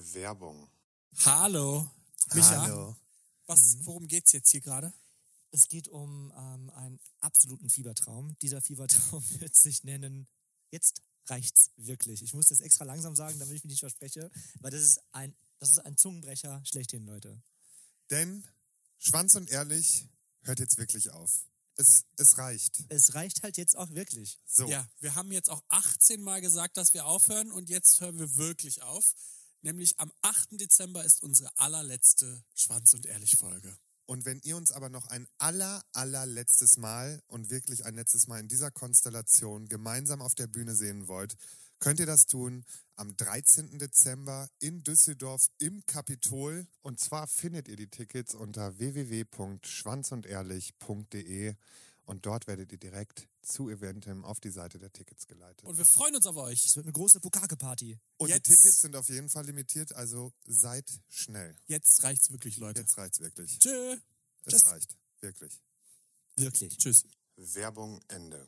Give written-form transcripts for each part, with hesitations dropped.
Werbung. Hallo. Micha, Hallo. worum geht's jetzt hier gerade? Es geht um einen absoluten Fiebertraum. Dieser Fiebertraum wird sich nennen, jetzt reicht's wirklich. Ich muss das extra langsam sagen, damit ich mich nicht verspreche, weil das ist ein Zungenbrecher schlechthin, Leute. Denn Schwanz und Ehrlich hört jetzt wirklich auf. Es reicht. Es reicht halt jetzt auch wirklich. So. Ja, wir haben jetzt auch 18 Mal gesagt, dass wir aufhören und jetzt hören wir wirklich auf. Nämlich am 8. Dezember ist unsere allerletzte Schwanz und Ehrlich Folge. Und wenn ihr uns aber noch ein allerletztes Mal und wirklich ein letztes Mal in dieser Konstellation gemeinsam auf der Bühne sehen wollt, könnt ihr das tun am 13. Dezember in Düsseldorf im Kapitol. Und zwar findet ihr die Tickets unter www.schwanzundehrlich.de und dort werdet ihr direkt zu Eventim auf die Seite der Tickets geleitet. Und wir freuen uns auf euch. Es wird eine große Bukake-Party. Und jetzt- die Tickets sind auf jeden Fall limitiert, also seid schnell. Jetzt reicht's wirklich, Leute. Jetzt reicht's wirklich. Tschö. Es reicht. Wirklich. Wirklich. Tschüss. Werbung Ende.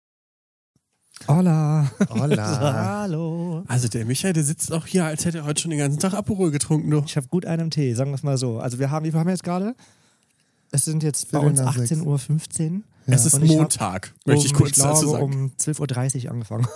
Hola. Hola. Hallo. Also der Michael, der sitzt auch hier, als hätte er heute schon den ganzen Tag Aperol getrunken, du. Ich habe gut einen Tee, sagen wir es mal so. Also wie viel haben wir jetzt gerade? Es sind jetzt bei uns 18.15 Uhr. Es ist Und ich hab Montag, möchte ich kurz glaube, dazu sagen. um 12.30 Uhr angefangen.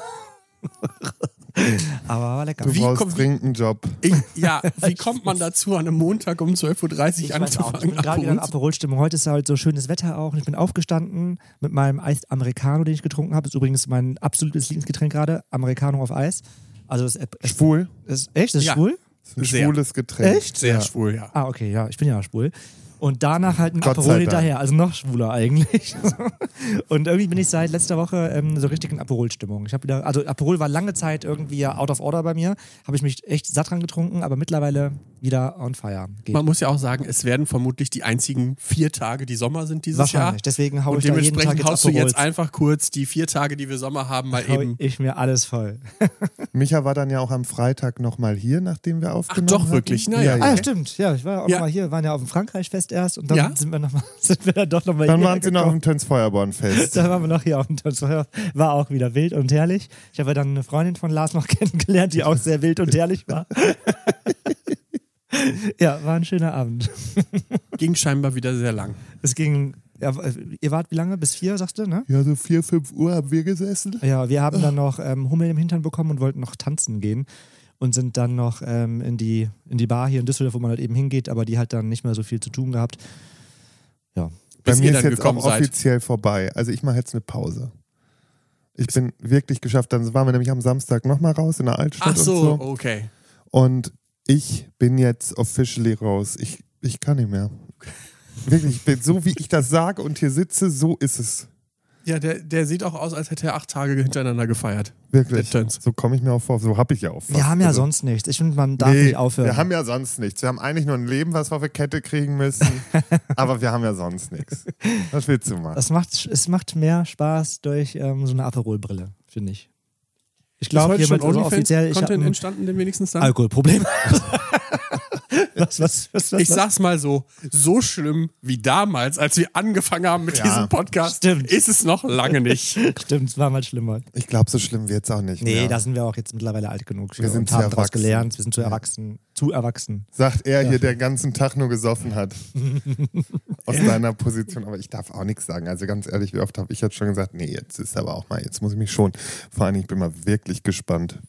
Aber war lecker. Du Wie brauchst kommt- dringend einen Job. Wie kommt man dazu, an einem Montag um 12.30 Ich Uhr weiß auch, ich anzufangen? bin gerade wieder in Aperol-Stimmung. Heute ist halt so schönes Wetter auch. Und ich bin aufgestanden mit meinem Eis Americano, den ich getrunken habe. Ist übrigens mein absolutes Lieblingsgetränk gerade. Americano auf Eis. Also das Schwul? ist echt? Das ist Ja. schwul? Das ist ein Sehr. schwules Getränk. Echt? Sehr Ja. schwul, ja. Ah, okay, ja. Ich bin ja schwul. Und danach halt ein Gott sei Aperol Dank. hinterher. Also noch schwuler eigentlich. Und irgendwie bin ich seit letzter Woche so richtig in Aperol-Stimmung. Also Aperol war lange Zeit irgendwie out of order bei mir. Habe ich mich echt satt dran getrunken, aber mittlerweile wieder on fire. Geht. Man muss ja auch sagen, es werden vermutlich die einzigen 4 Tage, die Sommer sind dieses Jahr. Wahrscheinlich. Deswegen haue Und ich da jeden Tag dementsprechend jetzt haust du Aperols. jetzt einfach kurz die 4 Tage, die wir Sommer haben, mal Hau eben. ich mir alles voll. Micha war dann ja auch am Freitag nochmal hier, nachdem wir aufgenommen doch, hatten. wirklich? Na ja, Ah, ja, stimmt. Ja, ich war auch Ja. noch mal hier. Wir waren ja auf dem Frankreich-Fest erst und dann Ja. sind wir dann doch nochmal Dann hier waren sie noch auf gekommen. dem Töns-Feuerborn-Fest. Dann waren wir noch hier auf dem Tanzfeuer. War auch wieder wild und herrlich. Ich habe ja dann eine Freundin von Lars noch kennengelernt, die auch sehr wild und herrlich war. Ja, war ein schöner Abend. Ging scheinbar wieder sehr lang. Es ging, ja, ihr wart wie lange? Bis 4, sagst du, ne? Ja, so 4, 5 Uhr haben wir gesessen. Ja, wir haben dann noch Hummel im Hintern bekommen und wollten noch tanzen gehen. Und sind dann noch in die Bar hier in Düsseldorf, wo man halt eben hingeht, aber die hat dann nicht mehr so viel zu tun gehabt. Ja. Bei Bis mir ihr ist dann jetzt gekommen auch seid. offiziell vorbei. Also ich mache jetzt eine Pause. Ich bin wirklich geschafft. Dann waren wir nämlich am Samstag nochmal raus in der Altstadt Ach so, und so. okay. Und ich bin jetzt officially raus. Ich kann nicht mehr. Wirklich, ich bin, so wie ich das sage und hier sitze, so ist es. Ja, der sieht auch aus, als hätte er 8 Tage hintereinander gefeiert. Wirklich. Der Töns. So komme ich mir auch vor. So habe ich ja auch. Wir haben ja Also, sonst nichts. Ich finde, man darf nicht aufhören. wir haben ja sonst nichts. Wir haben eigentlich nur ein Leben, was wir auf die Kette kriegen müssen. Aber wir haben ja sonst nichts. Was willst du machen? Es macht mehr Spaß durch so eine Aperol-Brille, finde ich. Ich Ist glaube, heute hier schon wird also offiziell. Ich habe Content ein entstanden, denn wenigstens dann? Alkoholproblem. Was? Ich sag's mal so schlimm wie damals, als wir angefangen haben mit Ja, diesem Podcast, stimmt. ist es noch lange nicht. Stimmt, es war mal schlimmer. Ich glaube, so schlimm wird es auch nicht Nee, mehr. da sind wir auch jetzt mittlerweile alt genug. Wir sind und zu haben daraus erwachsen. gelernt. Wir sind zu erwachsen. Zu erwachsen. Sagt er hier, der den ganzen Tag nur gesoffen hat. Aus deiner Position. Aber ich darf auch nichts sagen. Also ganz ehrlich, wie oft habe ich jetzt schon gesagt, nee, jetzt ist aber auch mal, jetzt muss ich mich schon. Vor allem, ich bin mal wirklich gespannt,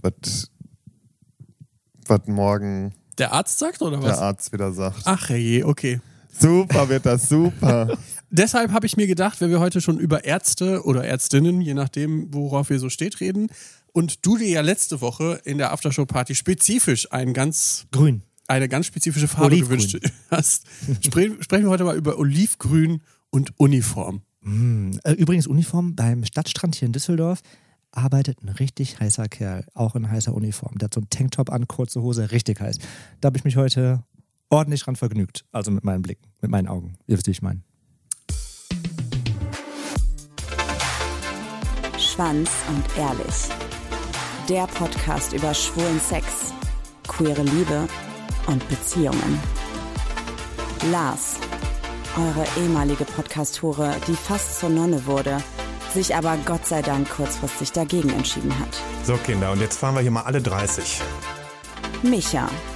was morgen Der Arzt sagt, oder was? der Arzt wieder sagt. Ach je, okay. Super wird das, super. Deshalb habe ich mir gedacht, wenn wir heute schon über Ärzte oder Ärztinnen, je nachdem, worauf ihr so steht, reden, und du dir ja letzte Woche in der Aftershow-Party spezifisch eine ganz spezifische Farbe Olivgrün. gewünscht hast, sprechen wir heute mal über Olivgrün und Uniform. Übrigens, Uniform beim Stadtstrand hier in Düsseldorf arbeitet ein richtig heißer Kerl. Auch in heißer Uniform. Der hat so einen Tanktop an, kurze Hose, richtig heiß. Da habe ich mich heute ordentlich dran vergnügt. Also mit meinen Blicken, mit meinen Augen. Ihr wisst, wie ich meine. Schwanz und Ehrlich. Der Podcast über schwulen Sex, queere Liebe und Beziehungen. Lars, eure ehemalige Podcast-Hure, die fast zur Nonne wurde, sich aber Gott sei Dank kurzfristig dagegen entschieden hat. So Kinder, und jetzt fahren wir hier mal alle 30. Micha,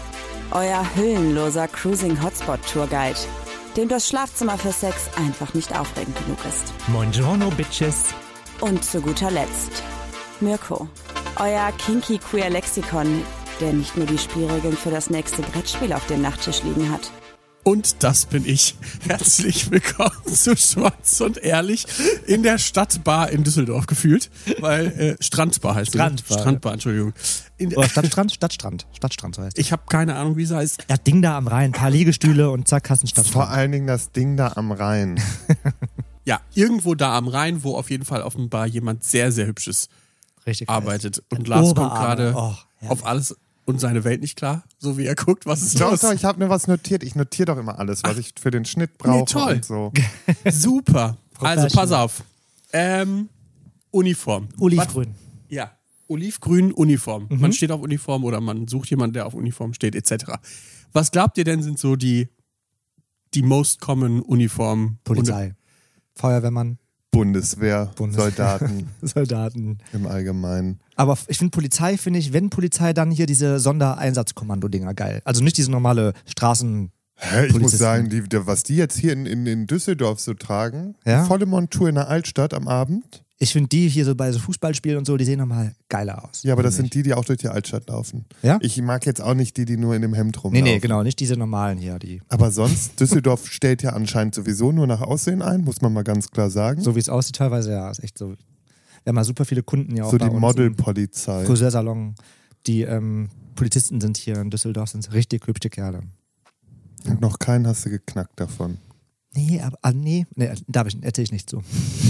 euer hüllenloser Cruising-Hotspot-Tourguide, dem das Schlafzimmer für Sex einfach nicht aufregend genug ist. Buongiorno, Bitches. Und zu guter Letzt Mirko, euer Kinky-Queer-Lexikon, der nicht nur die Spielregeln für das nächste Brettspiel auf dem Nachttisch liegen hat. Und das bin ich. Herzlich willkommen zu Schwarz und Ehrlich in der Stadtbar in Düsseldorf gefühlt. Weil Strandbar heißt Strandbar. Strandbar, Entschuldigung. Oder Stadtstrand, so heißt es. Ich habe keine Ahnung, wie es heißt. Ja, Ding da am Rhein, paar Liegestühle und zack, hast einen Stadtstrand. Vor allen Dingen das Ding da am Rhein. Ja, irgendwo da am Rhein, wo auf jeden Fall offenbar jemand sehr, sehr Hübsches Richtig arbeitet. Und Lars kommt Oberarme. gerade Oh, herrlich. auf alles und seine Welt nicht klar, so wie er guckt, was ist Doch, los. ich habe mir was notiert. Ich notiere doch immer alles, was ich für den Schnitt brauche Nee, toll. und so. Super. Also pass auf. Uniform. Olivgrün. Ja, olivgrün Uniform. Man steht auf Uniform oder man sucht jemanden, der auf Uniform steht, etc. Was glaubt ihr denn sind so die most common Uniformen? Polizei. Feuerwehrmann. Bundeswehr, Soldaten Soldaten. im Allgemeinen. Aber ich finde wenn Polizei, dann hier diese Sondereinsatzkommando-Dinger geil. Also nicht diese normale Straßen... Hä, ich muss Polizisten. sagen, was die jetzt hier in Düsseldorf so tragen, Ja? volle Montur in der Altstadt am Abend. Ich finde die hier so bei so Fußballspielen und so, die sehen nochmal geiler aus. Ja, aber das Finde sind die auch durch die Altstadt laufen. Ja? Ich mag jetzt auch nicht die nur in dem Hemd ich. rumlaufen. Nee, genau, nicht diese normalen hier. Die, Aber sonst, Düsseldorf stellt ja anscheinend sowieso nur nach Aussehen ein, muss man mal ganz klar sagen. so wie es aussieht teilweise, ja, ist echt so. Wir haben mal super viele Kunden ja auch So bei die uns Modelpolizei. im Friseursalon. Die Polizisten sind hier in Düsseldorf, sind richtig hübsche Kerle. Und noch keinen hast du geknackt davon. Nee, aber erzähle ich nicht so.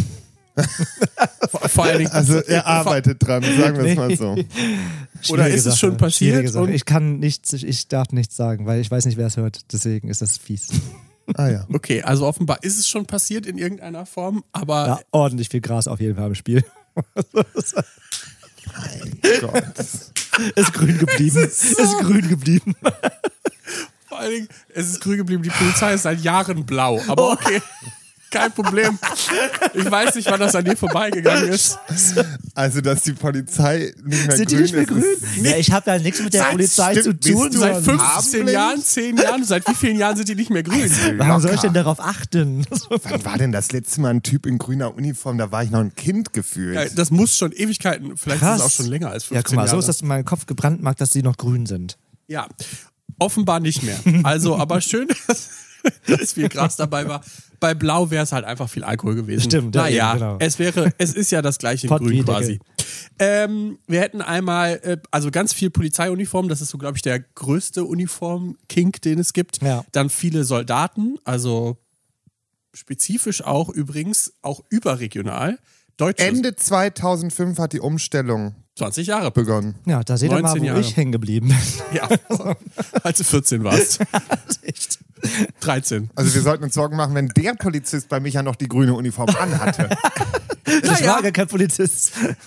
Vor allen Dingen, Also er arbeitet dran, sagen wir es mal so. Oder ist es schon passiert Schwierige Sache. und- Ich darf nichts sagen, weil ich weiß nicht, wer es hört. Deswegen ist das fies. Ah ja. Okay, also offenbar ist es schon passiert in irgendeiner Form, aber Ja, ordentlich viel Gras auf jeden Fall im Spiel. Gott. Ist grün geblieben. Ist grün geblieben. vor allen Dingen, es ist grün geblieben, die Polizei ist seit Jahren blau, aber okay. Kein Problem. Ich weiß nicht, wann das an dir vorbeigegangen ist. Also, dass die Polizei nicht mehr Sind die grün nicht mehr ist, grün? ist Ja, ich habe ja nichts mit der Polizei zu stimmt, bist tun. du Seit ein 15 Farbenblind? Jahren, 10 Jahren, seit wie vielen Jahren sind die nicht mehr grün? Warum soll ich Locker. denn darauf achten? Wann war denn das letzte Mal ein Typ in grüner Uniform? Da war ich noch ein Kind gefühlt. Ja, das muss schon Ewigkeiten, vielleicht ist es auch schon länger als 15 Ja, guck mal, Jahre. so ist das in meinem Kopf gebrandmarkt, dass die noch grün sind. Ja, offenbar nicht mehr. Also, aber schön, dass viel Gras dabei war. Bei Blau wäre es halt einfach viel Alkohol gewesen. Stimmt, ja, naja, eben, genau. es ist ja das gleiche in Pott Grün wie quasi. Wir hätten einmal, also ganz viel Polizeiuniform, das ist so, glaube ich, der größte Uniform-Kink, den es gibt. Ja. Dann viele Soldaten, also spezifisch auch übrigens, auch überregional. Deutsche, Ende 2005 hat die Umstellung 20 Jahre. begonnen. Ja, da seht ihr mal, 19 wo Jahre. ich hängen geblieben bin. Ja, als du 14 warst. Echt. 13. Also wir sollten uns Sorgen machen, wenn der Polizist bei Micha noch die grüne Uniform anhatte. Ich Naja. war gar kein Polizist.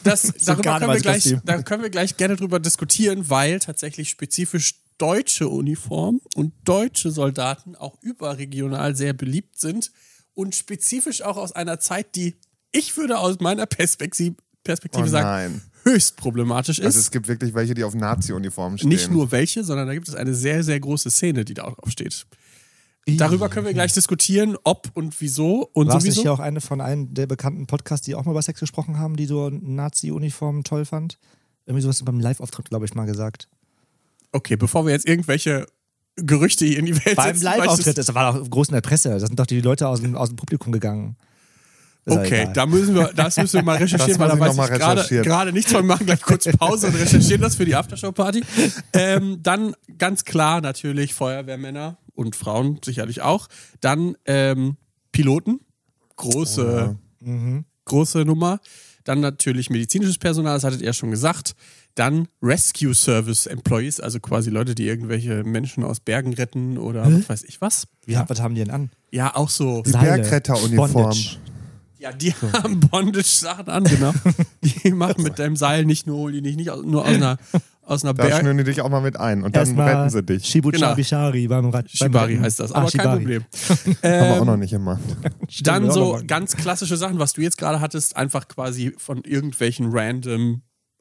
Da können wir gleich gerne drüber diskutieren, weil tatsächlich spezifisch deutsche Uniform und deutsche Soldaten auch überregional sehr beliebt sind und spezifisch auch aus einer Zeit, die ich würde aus meiner Perspektive Oh sagen, nein. höchst problematisch Also ist. es gibt wirklich welche, die auf Nazi-Uniformen stehen. Nicht nur welche, sondern da gibt es eine sehr, sehr große Szene, die da auch drauf steht. Darüber können wir gleich diskutieren, ob und wieso und War es sowieso. nicht auch eine von einem der bekannten Podcasts, die auch mal über Sex gesprochen haben, die so Nazi-Uniformen toll fand? Irgendwie sowas beim Live-Auftritt, glaube ich, mal gesagt. Okay, bevor wir jetzt irgendwelche Gerüchte hier in die Welt Beim setzen, Live-Auftritt, das war doch groß in der Presse. Da sind doch die Leute aus dem Publikum gegangen. Ist ja Okay, egal. das müssen wir mal recherchieren, weil da muss ich weiß noch ich mal recherchieren. gerade nichts von. Wir machen gleich kurz Pause und recherchieren das für die Aftershow-Party. Dann ganz klar natürlich Feuerwehrmänner und Frauen sicherlich auch. Dann Piloten, große Nummer. Dann natürlich medizinisches Personal, das hattet ihr ja schon gesagt. Dann Rescue Service Employees, also quasi Leute, die irgendwelche Menschen aus Bergen retten oder was weiß ich was. Was haben die denn an? Ja, auch so. Die Seile. Bergretteruniform. Bondage. Ja, die haben Bondage-Sachen an, genau. Die machen mit deinem Seil nicht nur nur aus einer Da Berg. schnüren die dich auch mal mit ein und dann Erstmal retten sie dich. Shibuchari beim Rad. Shibari beim heißt das, Ah, aber kein Shibari. Problem. Haben wir auch noch nicht immer. Dann wir auch so noch mal. ganz klassische Sachen, was du jetzt gerade hattest, einfach quasi von irgendwelchen random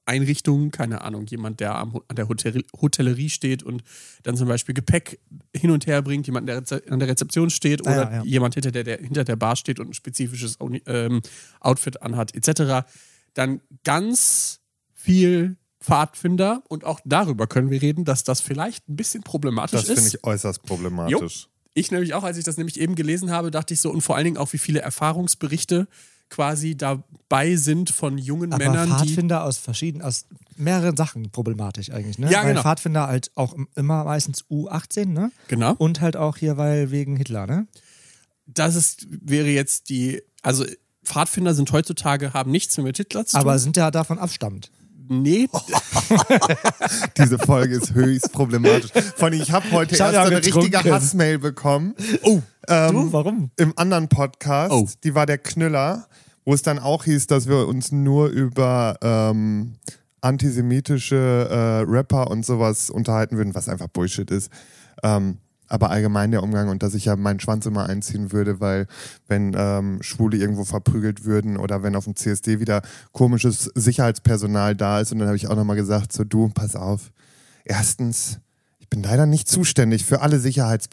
Einrichtungen, keine Ahnung, jemand, der an der Hotellerie steht und dann zum Beispiel Gepäck hin und her bringt, jemand, der an der Rezeption steht oder jemand, der hinter der Bar steht und ein spezifisches Outfit anhat, etc. Dann ganz viel Pfadfinder und auch darüber können wir reden, dass das vielleicht ein bisschen problematisch ist. Das finde ich äußerst problematisch. Jo. Ich nämlich auch, als ich das nämlich eben gelesen habe, dachte ich so, und vor allen Dingen auch, wie viele Erfahrungsberichte quasi dabei sind von jungen Männern, Pfadfinder aus mehreren Sachen problematisch eigentlich, ne? Ja, weil genau. Pfadfinder halt auch immer meistens U18, ne? Genau. Und halt auch hier, weil wegen Hitler, ne? Wäre jetzt also Pfadfinder sind heutzutage, haben nichts mehr mit Hitler zu tun. Aber sind ja davon abstammt. Nee. Diese Folge ist höchst problematisch. Vor allem, ich habe heute erst eine richtige Hassmail bekommen. Oh, warum? Im anderen Podcast, die war der Knüller, wo es dann auch hieß, dass wir uns nur über antisemitische Rapper und sowas unterhalten würden, was einfach Bullshit ist. Aber allgemein der Umgang und dass ich ja meinen Schwanz immer einziehen würde, weil wenn Schwule irgendwo verprügelt würden oder wenn auf dem CSD wieder komisches Sicherheitspersonal da ist und dann habe ich auch nochmal gesagt, so du, pass auf, erstens, ich bin leider nicht zuständig für alle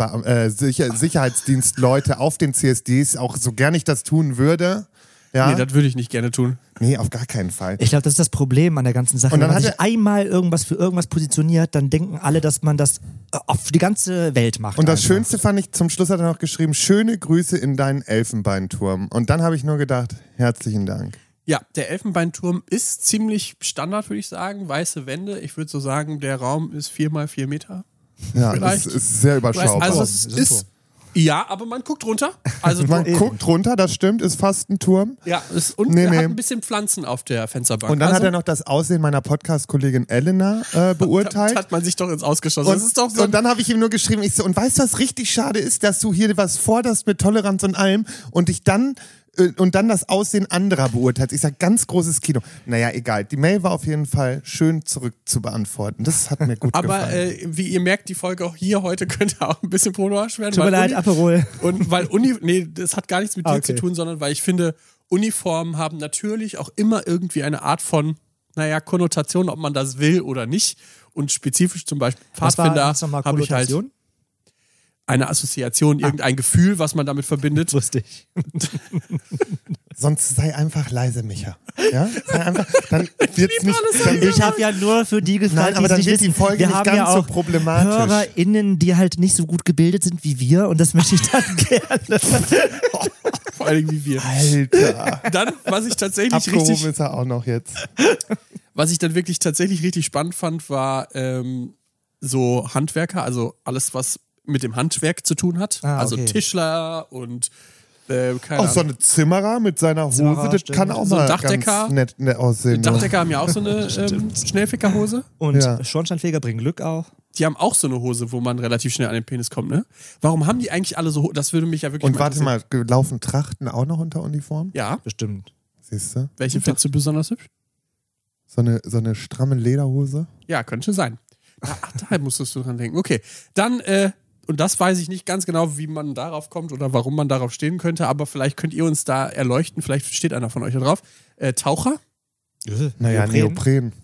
Sicherheitsdienstleute auf den CSDs, auch so gern ich das tun würde. Ja? Nee, das würde ich nicht gerne tun. Nee, auf gar keinen Fall. Ich glaube, das ist das Problem an der ganzen Sache. Und dann wenn man sich einmal für irgendwas positioniert, dann denken alle, dass man das auf die ganze Welt macht. Und das einfach. Schönste fand ich, zum Schluss hat er noch geschrieben, schöne Grüße in deinen Elfenbeinturm. Und dann habe ich nur gedacht, herzlichen Dank. Ja, der Elfenbeinturm ist ziemlich Standard, würde ich sagen. Weiße Wände. Ich würde so sagen, der Raum ist 4x4 Meter. Ja, Vielleicht. es ist sehr überschaubar. Also es ist... Ja, aber man guckt runter. Also man guckt runter, das stimmt, ist fast ein Turm. Ja, und er hat ein bisschen Pflanzen auf der Fensterbank. Und dann hat er noch das Aussehen meiner Podcast-Kollegin Elena beurteilt. Hat man sich doch ins Ausgeschossen. Das ist doch so. Und dann habe ich ihm nur geschrieben, und weißt du, was richtig schade ist, dass du hier was forderst mit Toleranz und allem und dich dann das Aussehen anderer beurteilt. Ich sage, ganz großes Kino. Naja, egal. Die Mail war auf jeden Fall schön zurück zu beantworten. Das hat mir gut gefallen. Aber wie ihr merkt, die Folge auch hier heute könnte auch ein bisschen problematisch werden. Tut mir leid, Aperol. Und weil das hat gar nichts mit dir zu tun, sondern weil ich finde, Uniformen haben natürlich auch immer irgendwie eine Art von, Konnotation, ob man das will oder nicht. Und spezifisch zum Beispiel Pfadfinder habe ich halt eine Assoziation, irgendein Gefühl, was man damit verbindet. Lustig. Sonst sei einfach leise, Micha. Ja? Sei einfach, dann wird's nicht. Ich habe ja nur für die gefragt, nein, aber dann wird die Folge wir nicht haben ganz ja auch so problematisch. HörerInnen, die halt nicht so gut gebildet sind wie wir und das möchte ich dann gerne. Vor allem wie wir. Alter. Dann, was ich tatsächlich abgehoben ist er auch noch jetzt. Was ich dann wirklich tatsächlich richtig spannend fand, war so Handwerker, also alles, was mit dem Handwerk zu tun hat. Also Tischler und auch so eine Zimmerer mit seiner Hose, das kann auch so mal Dachdecker, ganz nett aussehen. Dachdecker haben ja auch so eine Schnellfickerhose. Und Schornsteinfeger bringen Glück auch. Die haben auch so eine Hose, wo man relativ schnell an den Penis kommt, ne? Warum haben die eigentlich alle so, das würde mich ja wirklich und warte mal, laufen Trachten auch noch unter Uniform? Ja. Bestimmt. Siehst du? Welche findest du besonders hübsch? So eine stramme Lederhose? Ja, könnte sein. Da musstest du dran denken. Okay, dann, und das weiß ich nicht ganz genau, wie man darauf kommt oder warum man darauf stehen könnte, aber vielleicht könnt ihr uns da erleuchten, vielleicht steht einer von euch da drauf. Taucher? Naja, Neopren.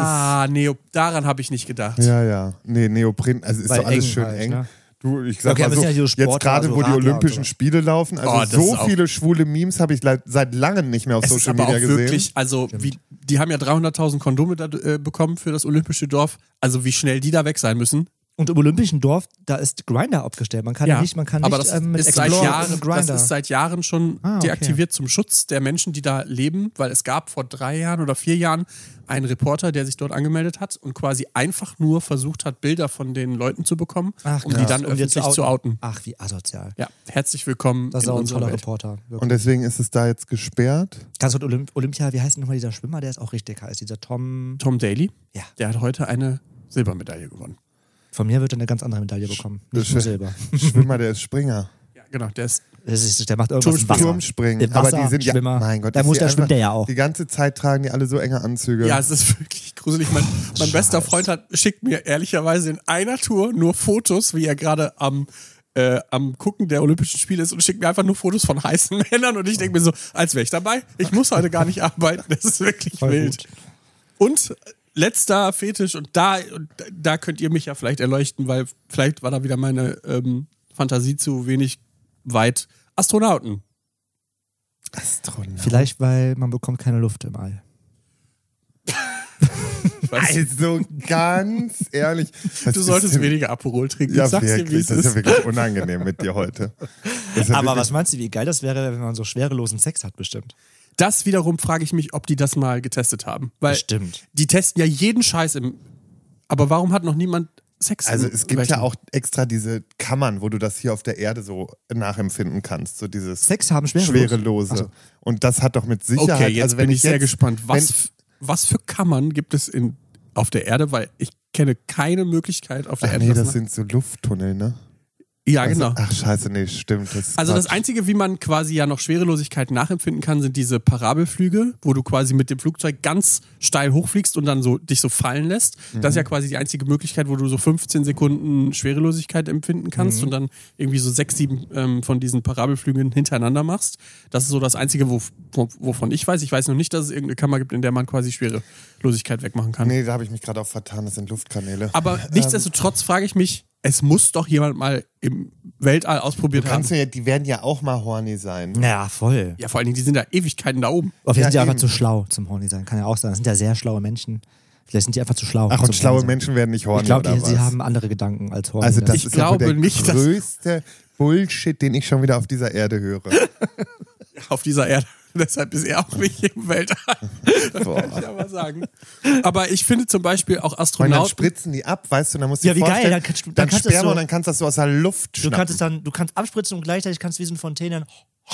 Daran habe ich nicht gedacht. Ja. Nee, Neopren, also ist doch alles schön halt, eng. Ne? Du, ich sag mal so, jetzt gerade, wo die Olympischen Spiele laufen, also so viele schwule Memes habe ich seit langem nicht mehr auf Social Media gesehen. Wirklich, also die haben ja 300.000 Kondome bekommen für das Olympische Dorf, also wie schnell die da weg sein müssen. Und im Olympischen Dorf, da ist Grindr aufgestellt. Man kann nicht aber das mit ist seit Jahren schon deaktiviert zum Schutz der Menschen, die da leben, weil es gab vor 3 Jahren oder 4 Jahren einen Reporter, der sich dort angemeldet hat und quasi einfach nur versucht hat, Bilder von den Leuten zu bekommen, die dann öffentlich zu outen. Ach, wie asozial. Ja, herzlich willkommen in unserer Welt. Das ist auch ein toller Reporter. Wirklich. Und deswegen ist es da jetzt gesperrt? Ganz kurz, Olympia, wie heißt denn nochmal dieser Schwimmer, der ist auch richtig heiß, dieser Tom Daley? Ja. Der hat heute eine Silbermedaille gewonnen. Von mir wird er eine ganz andere Medaille bekommen. Nicht nur Silber. Schwimmer, der ist Springer. Ja, genau, der macht irgendwas im Wasser. Turmspringen. Im Wasser, aber die sind Schwimmer. Mein Gott. Da schwimmt der ja auch. Die ganze Zeit tragen die alle so enge Anzüge. Ja, es ist wirklich gruselig. Mein bester Freund schickt mir ehrlicherweise in einer Tour nur Fotos, wie er gerade am Gucken der Olympischen Spiele ist und schickt mir einfach nur Fotos von heißen Männern und ich denke mir so, als wäre ich dabei. Ich muss heute gar nicht arbeiten. Das ist wirklich voll wild. Gut. Und letzter Fetisch, und da könnt ihr mich ja vielleicht erleuchten, weil vielleicht war da wieder meine Fantasie zu wenig weit. Astronauten. Vielleicht, weil man bekommt keine Luft im All. Also ganz ehrlich. Du solltest weniger Aperol trinken. Ja, Sag's wirklich, dir, wie es das ist ja ist. wirklich unangenehm mit dir heute. Ja Aber wirklich, was meinst du, wie geil das wäre, wenn man so schwerelosen Sex hat, bestimmt? Das wiederum frage ich mich, ob die das mal getestet haben. Weil Bestimmt. die testen ja jeden Scheiß aber warum hat noch niemand Sex? Also es gibt ja auch extra diese Kammern, wo du das hier auf der Erde so nachempfinden kannst. So dieses Sex haben Schwerelose. Ach so. Und das hat doch mit Sicherheit... Okay, jetzt also wenn bin ich sehr gespannt. wenn- Was für Kammern gibt es auf der Erde? Weil ich kenne keine Möglichkeit auf der Ach Erde. nee, das sind so Lufttunnel, ne? ja, Also, genau. Ach scheiße, nee, stimmt. Also das Einzige, wie man quasi ja noch Schwerelosigkeit nachempfinden kann, sind diese Parabelflüge, wo du quasi mit dem Flugzeug ganz steil hochfliegst und dann so dich so fallen lässt. Das ist ja quasi die einzige Möglichkeit, wo du so 15 Sekunden Schwerelosigkeit empfinden kannst und dann irgendwie so 6, 7 von diesen Parabelflügen hintereinander machst. Das ist so das Einzige, wovon ich weiß. Ich weiß noch nicht, dass es irgendeine Kammer gibt, in der man quasi Schwerelosigkeit wegmachen kann. Nee, da habe ich mich gerade auch vertan, das sind Luftkanäle. Aber nichtsdestotrotz frage ich mich, es muss doch jemand mal im Weltall ausprobiert haben. Die werden ja auch mal horny sein. Ja, voll. Ja, vor allen Dingen, die sind da Ewigkeiten da oben. Aber wir sind ja eben. einfach zu schlau zum Horny sein. Kann ja auch sein. Das sind ja sehr schlaue Menschen. Vielleicht sind die einfach zu schlau. Ach, zum und schlaue Horny sein. Menschen werden nicht horny, Ich glaube, oder was? sie haben andere Gedanken als Horny. Also das Ich ist ja wohl glaube der nicht, dass- größte Bullshit, den ich schon wieder auf dieser Erde höre. Auf dieser Erde. Deshalb ist er auch nicht im Weltall. Das kann ich ja mal sagen. Aber ich finde zum Beispiel auch Und dann Astronauten. spritzen die ab, weißt du, dann musst du Ja, dir wie geil, vorstellen, dann kannst du- dann dann kannst du das Sperma so- und dann kannst du das so aus der Luft Du schnappen. kannst du kannst abspritzen und gleichzeitig kannst du wie so ein Fontänen.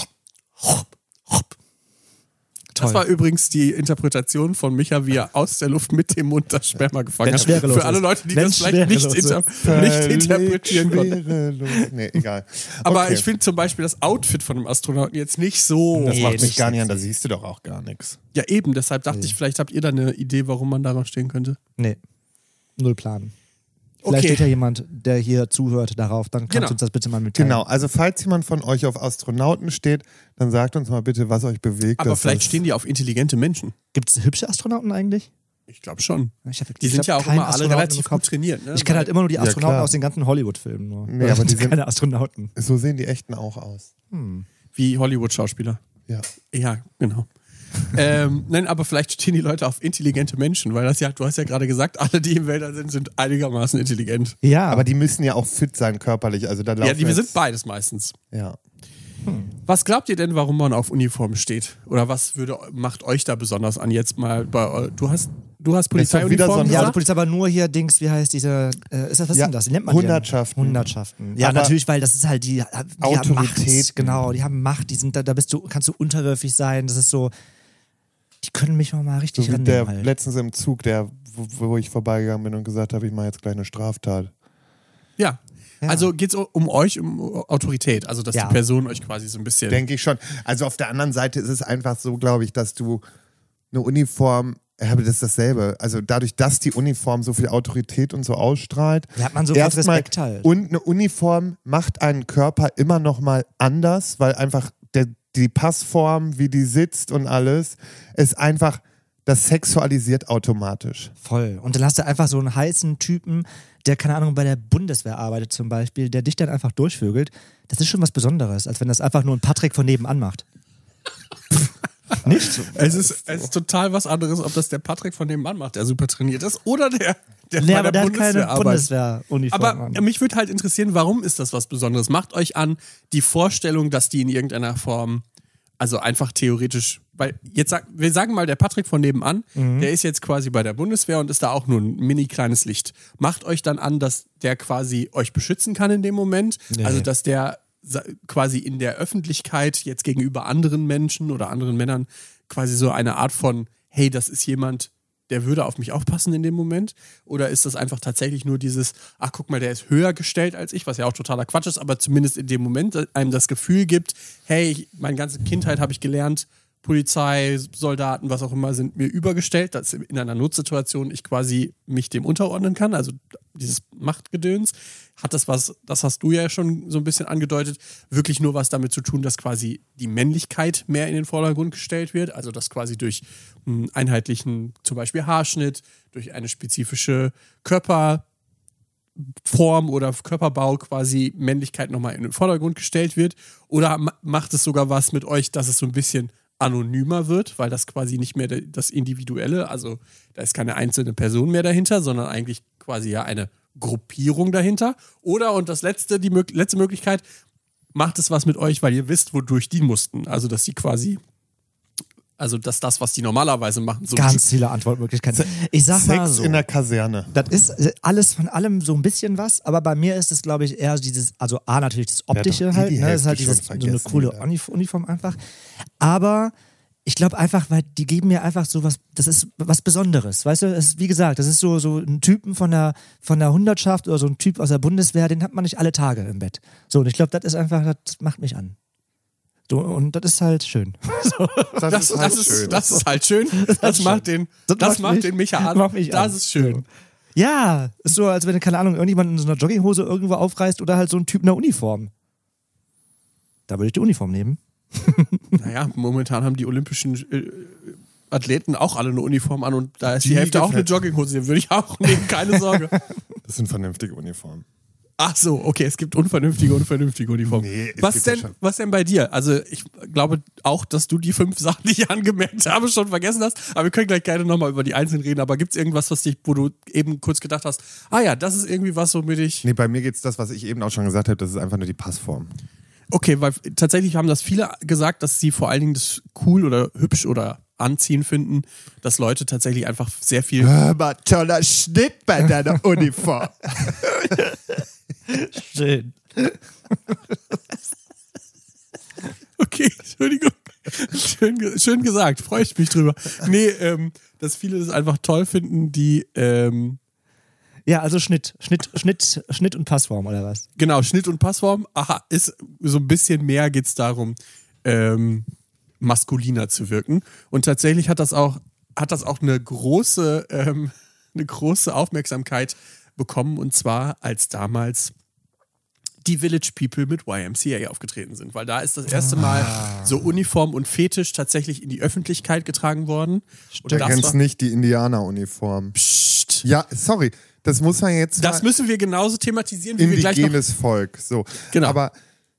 Das war übrigens die Interpretation von Micha, wie er aus der Luft mit dem Mund das Sperma gefangen Wenn's hat. schwerelos Für alle ist. Leute, die Wenn's das vielleicht nicht, schwerelos nicht interpretieren konnten. Schwerelos. Nee, egal. Aber Okay. ich finde zum Beispiel das Outfit von einem Astronauten jetzt nicht so. das macht mich nicht gar nicht an, da siehst du doch auch gar nichts. Ja, eben. Deshalb dachte ich, vielleicht habt ihr da eine Idee, warum man darauf stehen könnte. Nee. Null Plan. Vielleicht Okay. steht ja jemand, der hier zuhört, darauf. Dann kannst Genau. du uns das bitte mal mitteilen. Genau, also falls jemand von euch auf Astronauten steht, dann sagt uns mal bitte, was euch bewegt. Aber dass vielleicht das- stehen die auf intelligente Menschen. Gibt es hübsche Astronauten eigentlich? Ich glaube schon. Ich hab- Die ich sind hab ja auch keinen immer alle Astronauten relativ im gut Kopf. trainiert. Ne? Ich kenne halt immer nur die Ja, Astronauten klar. aus den ganzen Hollywood-Filmen. Nur. Nee, aber die sind- keine Astronauten. So sehen die echten auch aus. Wie Hollywood-Schauspieler. Ja. Ja, genau. Nein, aber vielleicht stehen die Leute auf intelligente Menschen, weil du hast ja gerade gesagt, alle, die im Weltall sind einigermaßen intelligent. Ja, Aber die müssen ja auch fit sein körperlich. Also da laufen Ja, wir jetzt- sind beides meistens. Ja. Was glaubt ihr denn, warum man auf Uniform steht? Oder was macht euch da besonders an jetzt mal bei du hast wieder Polizeiuniform so ein- ja, gesagt? die Polizei, aber nur hier Dings, wie heißt diese, ist das, was Ja, ist denn das? Wie nennt man die denn? Hundertschaften. Hundertschaften. Ja, Aber natürlich, weil das ist halt die haben Autorität. Macht, genau, die haben Macht, die sind da kannst du unterwürfig sein, das ist so, die können mich mal richtig So wie der rannehmen halt. letztens im Zug, wo ich vorbeigegangen bin und gesagt habe, ich mache jetzt gleich eine Straftat. Ja. Ja. Also geht es um euch, um Autorität. Also, dass Ja. die Person euch quasi so ein bisschen. Denke ich schon. Also auf der anderen Seite ist es einfach so, glaube ich, dass du eine Uniform, das ist dasselbe. Also dadurch, dass die Uniform so viel Autorität und so ausstrahlt. Da hat man sofort erstmal- Respekt halt. Und eine Uniform macht einen Körper immer noch mal anders, weil einfach die Passform, wie die sitzt und alles, ist einfach, das sexualisiert automatisch. Voll. Und dann hast du einfach so einen heißen Typen, der, keine Ahnung, bei der Bundeswehr arbeitet zum Beispiel, der dich dann einfach durchvögelt. Das ist schon was Besonderes, als wenn das einfach nur ein Patrick von nebenan macht. Nicht? Es ist total was anderes, ob das der Patrick von dem Mann macht, der super trainiert ist, oder der Nee, bei aber der hat keine arbeitet. Bundeswehr-Uniform Aber an. mich würde halt interessieren, warum ist das was Besonderes? Macht euch an die Vorstellung, dass die in irgendeiner Form, also einfach theoretisch, weil wir sagen mal, der Patrick von nebenan, der ist jetzt quasi bei der Bundeswehr und ist da auch nur ein mini kleines Licht. Macht euch dann an, dass der quasi euch beschützen kann in dem Moment, Nee. also dass der quasi in der Öffentlichkeit jetzt gegenüber anderen Menschen oder anderen Männern quasi so eine Art von, hey, das ist jemand, der würde auf mich aufpassen in dem Moment? Oder ist das einfach tatsächlich nur dieses, ach guck mal, der ist höher gestellt als ich, was ja auch totaler Quatsch ist, aber zumindest in dem Moment einem das Gefühl gibt, hey, meine ganze Kindheit habe ich gelernt, Polizei, Soldaten, was auch immer, sind mir übergestellt, dass in einer Notsituation ich quasi mich dem unterordnen kann, also dieses Machtgedöns. Hat das hast du ja schon so ein bisschen angedeutet, wirklich nur was damit zu tun, dass quasi die Männlichkeit mehr in den Vordergrund gestellt wird, also dass quasi durch einen einheitlichen, zum Beispiel Haarschnitt, durch eine spezifische Körperform oder Körperbau quasi Männlichkeit nochmal in den Vordergrund gestellt wird? Oder macht es sogar was mit euch, dass es so ein bisschen anonymer wird, weil das quasi nicht mehr das Individuelle, also da ist keine einzelne Person mehr dahinter, sondern eigentlich quasi ja eine Gruppierung dahinter? Oder, und das letzte Möglichkeit, macht es was mit euch, weil ihr wisst, wodurch die mussten? Also, dass die quasi, also dass das, was die normalerweise machen, so ganz viele Antwortmöglichkeiten. Ich sag mal Sex so, in der Kaserne. das ist alles von allem so ein bisschen was, aber bei mir ist es, glaube ich, eher dieses, also A, natürlich das Optische doch halt, die ne? Das ist halt Hälfte dieses, so schon eine vergessen coole wieder. Uniform einfach. Aber ich glaube einfach, weil die geben mir einfach so was, das ist was Besonderes, weißt du? Es ist, wie gesagt, das ist so ein Typen von der Hundertschaft oder so ein Typ aus der Bundeswehr, den hat man nicht alle Tage im Bett. So, und ich glaube, das ist einfach, das macht mich an. So, und das ist halt schön. So. Das ist halt schön. Das ist halt schön. Das macht den Micha an. Macht mich Das an. ist schön. Ja, ist so, als wenn du, keine Ahnung, irgendjemand in so einer Jogginghose irgendwo aufreißt oder halt so ein Typ in der Uniform. Da würde ich die Uniform nehmen. Naja, momentan haben die olympischen Athleten auch alle eine Uniform an und da ist die Die Hälfte auch eine gefällt. Jogginghose. Den würde ich auch nehmen, keine Sorge. Das sind vernünftige Uniformen. Ach so, okay, es gibt unvernünftige Uniformen. Nee, es was gibt ja denn, schon. was denn bei dir? Also ich glaube auch, dass du die 5 Sachen, die ich angemerkt habe, schon vergessen hast. Aber wir können gleich gerne nochmal über die einzelnen reden. Aber gibt es irgendwas, wo du eben kurz gedacht hast, ah ja, das ist irgendwie was, womit ich... Nee, bei mir geht's das, was ich eben auch schon gesagt habe, das ist einfach nur die Passform. Okay, weil tatsächlich haben das viele gesagt, dass sie vor allen Dingen das cool oder hübsch oder anziehend finden, dass Leute tatsächlich einfach sehr viel... Aber toller Schnitt bei deiner Uniform. Schön. Okay, Entschuldigung. Schön gesagt, freue ich mich drüber. Nee, dass viele das einfach toll finden, die... Ja, also Schnitt und Passform oder was? Genau, Schnitt und Passform. Aha, ist so ein bisschen mehr geht's darum, maskuliner zu wirken. Und tatsächlich hat das auch eine große Aufmerksamkeit bekommen. Und zwar, als damals die Village People mit YMCA aufgetreten sind. Weil da ist das erste Mal so Uniform und Fetisch tatsächlich in die Öffentlichkeit getragen worden. Und Du das kennst war, nicht die Indianeruniform. Psst. Ja, sorry. Das muss man jetzt Das müssen wir genauso thematisieren, wie wir gleich noch... indigenes Volk. So. Genau. Aber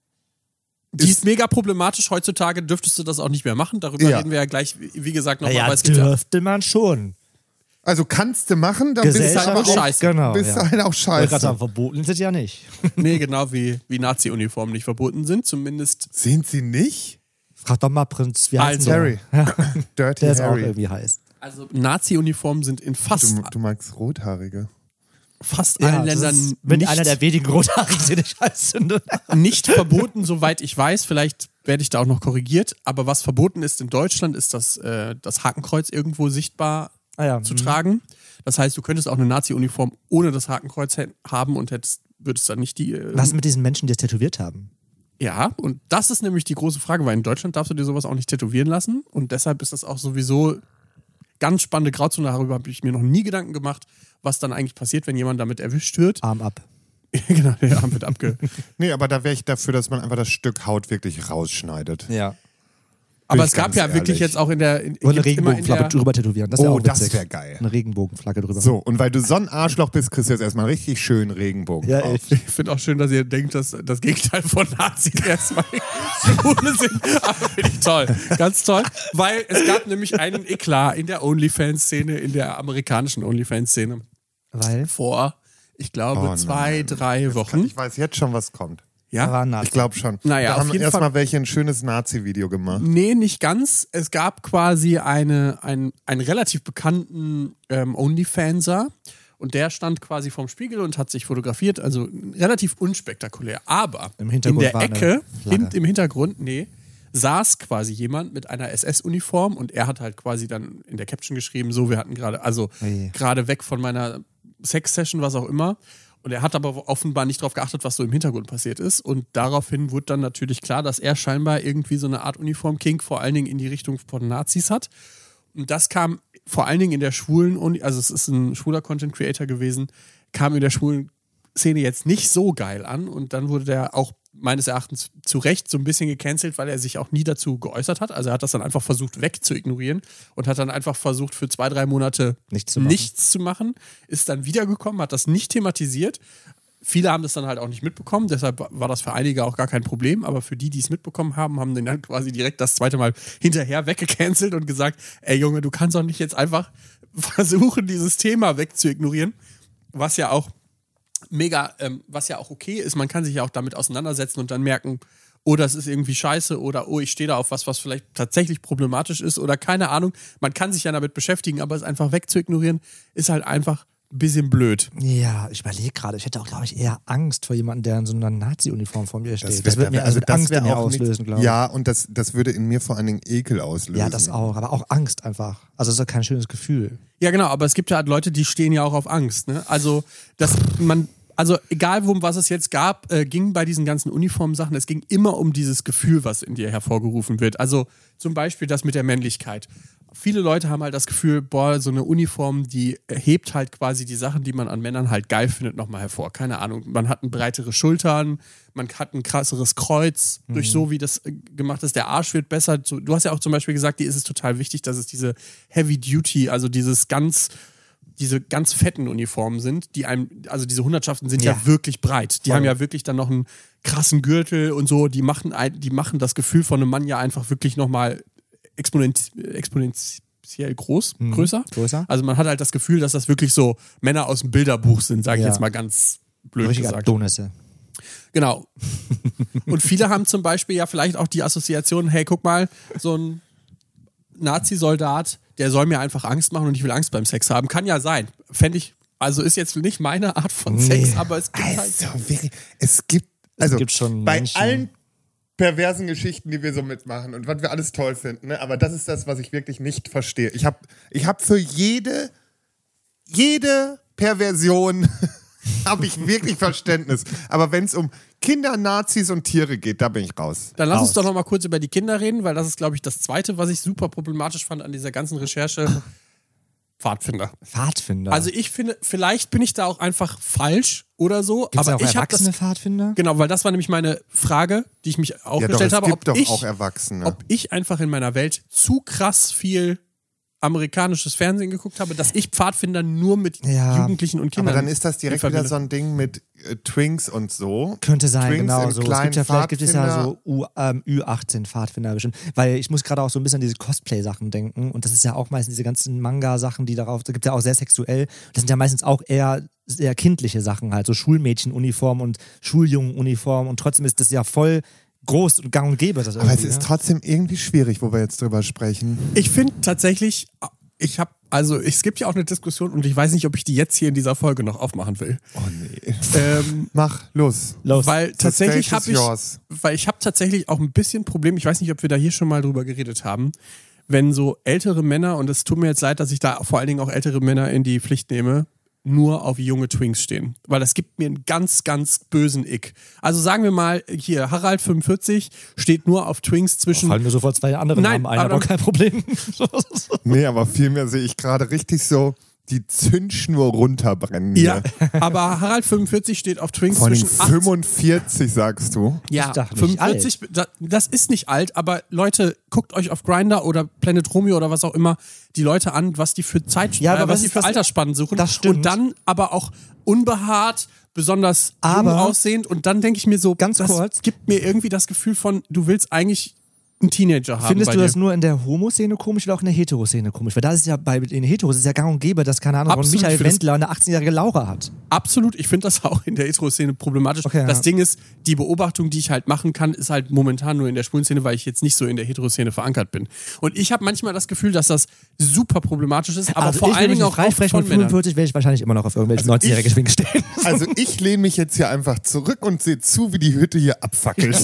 Die ist mega problematisch. Heutzutage dürftest du das auch nicht mehr machen. Darüber reden wir ja gleich, wie gesagt, nochmal. Ja, dürfte man schon. also kannst du machen, dann bist du Gesellschaft aber aber auch, scheiße. Genau, bist du ja. halt auch Ich wollte gerade scheiße. sagen, verboten sind ja nicht. Nee, genau wie Nazi-Uniformen nicht verboten sind. Zumindest. Sind sie nicht? Frag doch mal Prinz, wie heißt Also, der? Harry. Dirty Der ist auch Harry. irgendwie heiß. Also Nazi-Uniformen sind in fast Du magst Rothaarige. allen das Ländern ist mit nicht, einer der wenigen Rothaarigen, die ich heiß finde. nicht verboten, soweit ich weiß. Vielleicht werde ich da auch noch korrigiert. Aber was verboten ist in Deutschland, ist das Hakenkreuz irgendwo sichtbar zu tragen. Das heißt, du könntest auch eine Nazi-Uniform ohne das Hakenkreuz haben und würdest dann nicht die... Was mit diesen Menschen, die es tätowiert haben? Ja, und das ist nämlich die große Frage, weil in Deutschland darfst du dir sowas auch nicht tätowieren lassen. Und deshalb ist das auch sowieso ganz spannende Grauzone. Darüber habe ich mir noch nie Gedanken gemacht, was dann eigentlich passiert, wenn jemand damit erwischt wird. Arm ab. Genau, der Arm wird Nee, aber da wäre ich dafür, dass man einfach das Stück Haut wirklich rausschneidet. Ja. Aber ich es gab ganz ja wirklich ehrlich. jetzt auch in der... Und eine Regenbogenflagge drüber tätowieren. Das wäre auch das witzig. wäre geil. Eine Regenbogenflagge drüber. So, und weil du so ein Arschloch bist, kriegst du jetzt erstmal richtig schön Regenbogen Ja, drauf. echt. Ich finde auch schön, dass ihr denkt, dass das Gegenteil von Nazis erstmal Symbole sind. Aber finde ich toll. Ganz toll. Weil es gab nämlich einen Eklat in der OnlyFans-Szene, in der amerikanischen OnlyFans-Szene. Weil? Vor, ich glaube, Oh 2-3 Wochen. Ich weiß jetzt schon, was kommt. Ja? War ein Nazi. Ich glaube schon. Naja, da auf haben jeden erstmal Fall- welche ein schönes Nazi-Video gemacht. Nee, nicht ganz. Es gab quasi einen relativ bekannten OnlyFanser und der stand quasi vorm Spiegel und hat sich fotografiert, also relativ unspektakulär. Aber Im Hintergrund in der war eine Ecke, Flagge. im Hintergrund, saß quasi jemand mit einer SS-Uniform und er hat halt quasi dann in der Caption geschrieben, so, wir hatten gerade, also Oje. gerade weg von meiner Sex-Session, was auch immer. Und er hat aber offenbar nicht darauf geachtet, was so im Hintergrund passiert ist. Und daraufhin wurde dann natürlich klar, dass er scheinbar irgendwie so eine Art Uniform-Kink vor allen Dingen in die Richtung von Nazis hat. Und das kam vor allen Dingen in der schwulen, also es ist ein schwuler Content-Creator gewesen, kam in der schwulen Szene jetzt nicht so geil an. Und dann wurde der auch meines Erachtens zu Recht so ein bisschen gecancelt, weil er sich auch nie dazu geäußert hat. Also er hat das dann einfach versucht wegzuignorieren und hat dann einfach versucht, für 2-3 Monate nichts zu machen. Ist dann wiedergekommen, hat das nicht thematisiert. Viele haben das dann halt auch nicht mitbekommen, deshalb war das für einige auch gar kein Problem, aber für die, die es mitbekommen haben, haben den dann quasi direkt das zweite Mal hinterher weggecancelt und gesagt, ey Junge, du kannst doch nicht jetzt einfach versuchen, dieses Thema wegzuignorieren, was ja auch was ja auch okay ist, man kann sich ja auch damit auseinandersetzen und dann merken, oh, das ist irgendwie scheiße oder oh, ich stehe da auf was vielleicht tatsächlich problematisch ist oder keine Ahnung. Man kann sich ja damit beschäftigen, aber es einfach wegzuignorieren, ist halt einfach ein bisschen blöd. Ja, ich überlege gerade, ich hätte auch, glaube ich, eher Angst vor jemandem, der in so einer Nazi-Uniform vor mir steht. Das würde mir Angst in mir auslösen, glaube ich. Ja, und das würde in mir vor allen Dingen Ekel auslösen. Ja, das auch, aber auch Angst einfach. Also das ist ja kein schönes Gefühl. Ja, genau, aber es gibt ja halt Leute, die stehen ja auch auf Angst. Ne? Also egal, was es jetzt ging bei diesen ganzen Uniformsachen, es ging immer um dieses Gefühl, was in dir hervorgerufen wird. Also zum Beispiel das mit der Männlichkeit. Viele Leute haben halt das Gefühl, so eine Uniform, die hebt halt quasi die Sachen, die man an Männern halt geil findet, nochmal hervor. Keine Ahnung, man hat breitere Schultern, man hat ein krasseres Kreuz, durch so wie das gemacht ist, der Arsch wird besser. Du hast ja auch zum Beispiel gesagt, dir ist es total wichtig, dass es diese Heavy Duty, also diese ganz fetten Uniformen sind, also diese Hundertschaften sind ja wirklich breit. Die haben ja wirklich dann noch einen krassen Gürtel und so, die machen das Gefühl von einem Mann ja einfach wirklich nochmal exponentiell größer. Also man hat halt das Gefühl, dass das wirklich so Männer aus dem Bilderbuch sind, sage ich jetzt mal ganz blöd gesagt. Adonisse. Genau. Und viele haben zum Beispiel ja vielleicht auch die Assoziation, hey, guck mal, so ein Nazi-Soldat, der soll mir einfach Angst machen und ich will Angst beim Sex haben. Kann ja sein. Fände ich, also ist jetzt nicht meine Art von Sex, aber es gibt es gibt schon bei Menschen. allen perversen Geschichten, die wir so mitmachen und was wir alles toll finden, ne? Aber das ist das, was ich wirklich nicht verstehe. Ich hab für jede Perversion habe ich wirklich Verständnis. Aber wenn es um Kinder, Nazis und Tiere geht, da bin ich raus. Dann lass uns doch noch mal kurz über die Kinder reden, weil das ist, glaube ich, das Zweite, was ich super problematisch fand an dieser ganzen Recherche. Pfadfinder. Also ich finde, vielleicht bin ich da auch einfach falsch oder so. Gibt's aber auch ich habe erwachsene Pfadfinder? Genau, weil das war nämlich meine Frage, die ich mich auch gestellt habe. Es gibt doch auch Erwachsene. Ob ich einfach in meiner Welt zu krass viel amerikanisches Fernsehen geguckt habe, dass ich Pfadfinder nur mit Jugendlichen und Kindern. Aber dann ist das direkt wieder so ein Ding mit Twinks und so. Könnte sein, Twinks genau so. Vielleicht gibt es ja so Ü18 Pfadfinder bestimmt. Weil ich muss gerade auch so ein bisschen an diese Cosplay-Sachen denken. Und das ist ja auch meistens diese ganzen Manga-Sachen, die darauf, da gibt es ja auch sehr sexuell. Das sind ja meistens auch eher sehr kindliche Sachen halt, so Schulmädchenuniform und Schuljungenuniform. Und trotzdem ist das ja voll groß und gang und gäbe. Das aber es ist trotzdem irgendwie schwierig, wo wir jetzt drüber sprechen. Ich finde tatsächlich, es gibt ja auch eine Diskussion und ich weiß nicht, ob ich die jetzt hier in dieser Folge noch aufmachen will. Oh nee. Mach, los. Weil tatsächlich ich habe tatsächlich auch ein bisschen Problem, ich weiß nicht, ob wir da hier schon mal drüber geredet haben, wenn so ältere Männer, und es tut mir jetzt leid, dass ich da vor allen Dingen auch ältere Männer in die Pflicht nehme, nur auf junge Twinks stehen. Weil das gibt mir einen ganz, ganz bösen Ick. Also sagen wir mal, hier, Harald 45 steht nur auf Twinks zwischen... Fallen mir sofort 2 andere Namen ein, aber kein Problem. Nee, aber vielmehr sehe ich gerade richtig so die Zündschnur runterbrennen. Ja, aber Harald 45 steht auf Twinks zwischen zwischen 45, sagst du? Ja, 45, das ist nicht alt, aber Leute, guckt euch auf Grindr oder Planet Romeo oder was auch immer die Leute an, was die für was die für Altersspannen suchen. Das stimmt. Und dann aber auch unbehaart, besonders jung aussehend. Und dann denke ich mir so, ganz kurz, gibt mir irgendwie das Gefühl von, du willst eigentlich einen Teenager haben. Findest du das nur in der Homo-Szene komisch oder auch in der Hetero-Szene komisch? Weil da ist ja bei den Heteros ist ja gang und gäbe, dass, keine Ahnung, von Michael Wendler eine 18-jährige Laura hat. Absolut, ich finde das auch in der Hetero-Szene problematisch. Okay, das Ding ist, die Beobachtung, die ich halt machen kann, ist halt momentan nur in der schwulen Szene, weil ich jetzt nicht so in der Hetero-Szene verankert bin. Und ich habe manchmal das Gefühl, dass das super problematisch ist, aber also vor allen Dingen auch von mit 45 werde ich wahrscheinlich immer noch auf irgendwelchen 19-jährigen Schwingen stehen. Also ich lehne mich jetzt hier einfach zurück und sehe zu, wie die Hütte hier abfackelt.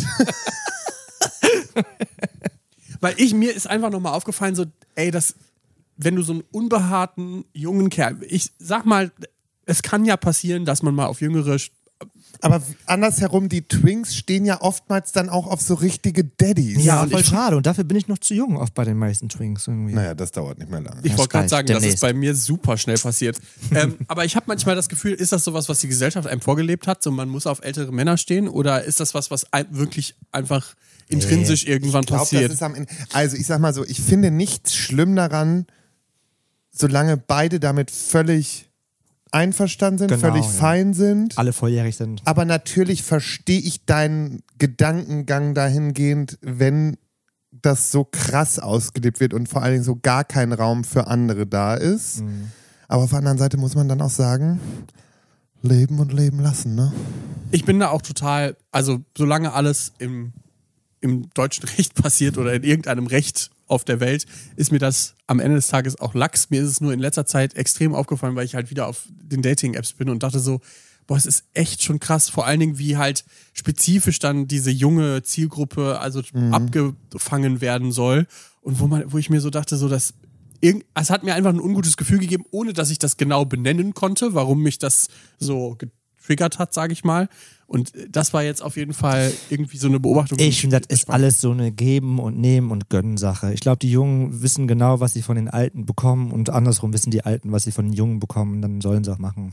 Weil mir ist einfach nochmal aufgefallen, so, ey, wenn du so einen unbehaarten jungen Kerl, ich sag mal, es kann ja passieren, dass man mal auf jüngere... Aber andersherum, die Twinks stehen ja oftmals dann auch auf so richtige Daddies. Ja, und voll ich- schade. Und dafür bin ich noch zu jung oft bei den meisten Twinks irgendwie. Naja, das dauert nicht mehr lange. Ich Das wollte gerade reicht, sagen, das ist demnächst. bei mir super schnell passiert. Aber ich habe manchmal das Gefühl, ist das sowas, was die Gesellschaft einem vorgelebt hat? So, man muss auf ältere Männer stehen? Oder ist das was wirklich einfach intrinsisch irgendwann Ich glaub, passiert? das ist am Ende, also ich sag mal so, ich finde nichts schlimm daran, solange beide damit völlig einverstanden sind, Genau, völlig ja. fein sind. Alle volljährig sind. Aber natürlich verstehe ich deinen Gedankengang dahingehend, wenn das so krass ausgelebt wird und vor allen Dingen so gar kein Raum für andere da ist. Aber auf der anderen Seite muss man dann auch sagen, leben und leben lassen, ne? Ich bin da auch total, also solange alles im deutschen Recht passiert oder in irgendeinem Recht auf der Welt, ist mir das am Ende des Tages auch Lachs. Mir ist es nur in letzter Zeit extrem aufgefallen, weil ich halt wieder auf den Dating-Apps bin und dachte so, boah, es ist echt schon krass. Vor allen Dingen, wie halt spezifisch dann diese junge Zielgruppe also abgefangen werden soll. Und wo ich mir so dachte, so dass es hat mir einfach ein ungutes Gefühl gegeben, ohne dass ich das genau benennen konnte, warum mich das so getriggert hat, sage ich mal. Und das war jetzt auf jeden Fall irgendwie so eine Beobachtung. Ich finde, das ist spannend. alles so eine Geben- und Nehmen- und Gönnen-Sache. Ich glaube, die Jungen wissen genau, was sie von den Alten bekommen und andersrum wissen die Alten, was sie von den Jungen bekommen. Dann sollen sie auch machen.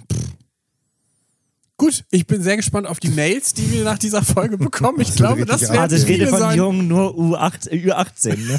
Gut, ich bin sehr gespannt auf die Mails, die wir nach dieser Folge bekommen. Ich glaube, das werden Also ich rede viele von sein. Jungen nur Ü18. Ne?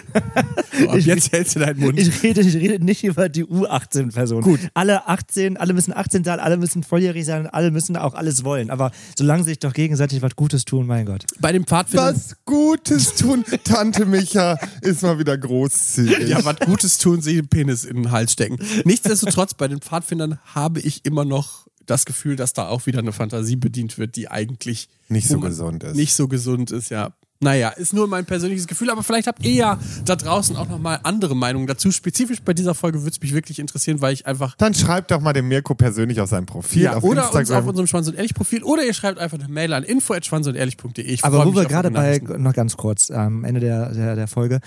So, ab jetzt hältst du deinen Mund. Ich rede nicht über die U18-Personen. Gut. Alle 18, alle müssen 18 sein, alle müssen volljährig sein, alle müssen auch alles wollen. Aber solange sie sich doch gegenseitig was Gutes tun, mein Gott. Bei den Pfadfindern... Was Gutes tun. Tante Micha ist mal wieder großzügig. Ja, was Gutes tun, sie den Penis in den Hals stecken. Nichtsdestotrotz, bei den Pfadfindern habe ich immer noch das Gefühl, dass da auch wieder eine Fantasie bedient wird, die eigentlich Nicht so gesund ist. Nicht so gesund ist, ja. Naja, ist nur mein persönliches Gefühl, aber vielleicht habt ihr ja da draußen auch nochmal andere Meinungen dazu. Spezifisch bei dieser Folge würde es mich wirklich interessieren, weil ich einfach... Dann schreibt doch mal dem Mirko persönlich auf seinem Profil, Ja, auf oder uns Instagram. auf unserem Schwanz und Ehrlich Profil oder ihr schreibt einfach eine Mail an info@schwanzundehrlich.de. Ich Aber freue wo mich wir auf gerade eure bei, Nachrichten. noch ganz kurz, am Ende der Folge,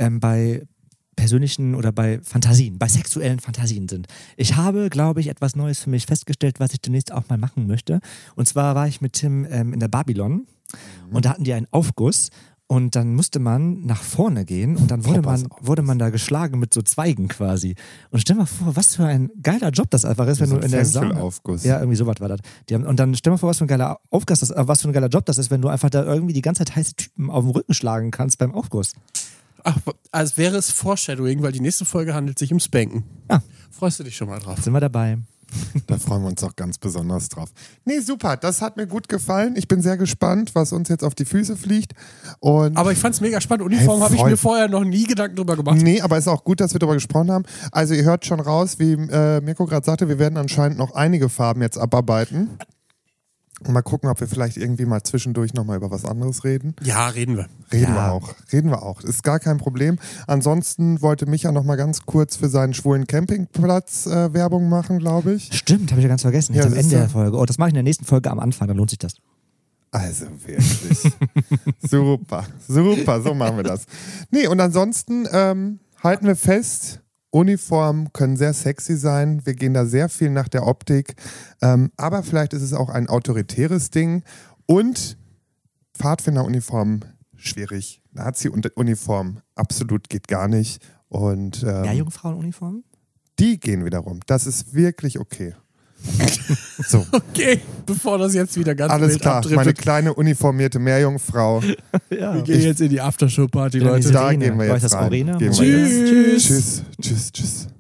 bei persönlichen oder bei Fantasien, bei sexuellen Fantasien sind. Ich habe, glaube ich, etwas Neues für mich festgestellt, was ich demnächst auch mal machen möchte. Und zwar war ich mit Tim in der Babylon und da hatten die einen Aufguss. Und dann musste man nach vorne gehen und dann wurde man da geschlagen mit so Zweigen quasi. Und stell mal vor, was für ein geiler Job das einfach ist, wenn So du in der Sauna... Fenchelaufguss. Ja, irgendwie sowas war das. Und dann stell mal vor, was für ein geiler was für ein geiler Job das ist, wenn du einfach da irgendwie die ganze Zeit heiße Typen auf den Rücken schlagen kannst beim Aufguss. Ach, als wäre es Foreshadowing, weil die nächste Folge handelt sich um Spanken. Ah. Freust du dich schon mal drauf? Sind wir dabei. Da freuen wir uns auch ganz besonders drauf. Nee, super, das hat mir gut gefallen. Ich bin sehr gespannt, was uns jetzt auf die Füße fliegt. Und Aber ich fand es mega spannend. Uniform habe ich mir vorher noch nie Gedanken drüber gemacht. nee, aber ist auch gut, dass wir darüber gesprochen haben. Also ihr hört schon raus, wie Mirko gerade sagte, wir werden anscheinend noch einige Farben jetzt abarbeiten. Und mal gucken, ob wir vielleicht irgendwie mal zwischendurch nochmal über was anderes reden. Ja, reden wir. Reden wir auch. Ist gar kein Problem. Ansonsten wollte Micha noch mal ganz kurz für seinen schwulen Campingplatz Werbung machen, glaube ich. Stimmt, habe ich ja ganz vergessen. Jetzt Ja, am Ende siehste. der Folge. Oh, das mache ich in der nächsten Folge am Anfang, dann lohnt sich das. Also wirklich. Super, so machen wir das. Nee, und ansonsten halten wir fest, Uniformen können sehr sexy sein. Wir gehen da sehr viel nach der Optik. Aber vielleicht ist es auch ein autoritäres Ding. Und Pfadfinderuniformen, schwierig. Nazi-Uniform, absolut geht gar nicht. Und Meerjungfrauenuniformen? die gehen wiederum. Das ist wirklich okay. So, Okay, bevor das jetzt wieder ganz alles wild klar. Meine abdriftet. kleine uniformierte Meerjungfrau. Ja. Wir gehen jetzt in die Aftershow-Party, Ja, Leute. diese- Da Sirene. gehen wir War jetzt das rein. Aurena? Gehen wir Tschüss. jetzt. Tschüss.